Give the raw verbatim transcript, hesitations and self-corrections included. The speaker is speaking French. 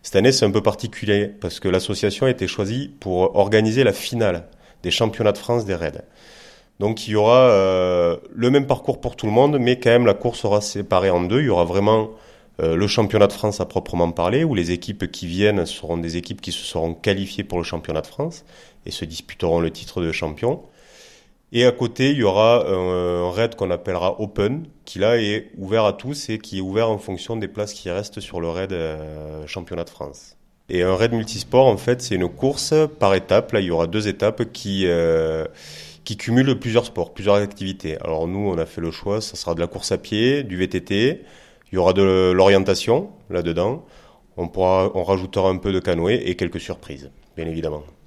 Cette année, c'est un peu particulier parce que l'association a été choisie pour organiser la finale des championnats de France des raids. Donc il y aura euh, le même parcours pour tout le monde, mais quand même la course sera séparée en deux. Il y aura vraiment euh, le championnat de France à proprement parler, où les équipes qui viennent seront des équipes qui se seront qualifiées pour le championnat de France et se disputeront le titre de champion. Et à côté, il y aura un, un raid qu'on appellera Open, qui là est ouvert à tous et qui est ouvert en fonction des places qui restent sur le raid euh, championnat de France. Et un raid multisport, en fait, c'est une course par étapes. Là, il y aura deux étapes qui... Euh, qui cumule plusieurs sports, plusieurs activités. Alors nous, on a fait le choix, ça sera de la course à pied, du V T T, il y aura de l'orientation là-dedans, on pourra, on rajoutera un peu de canoë et quelques surprises, bien évidemment.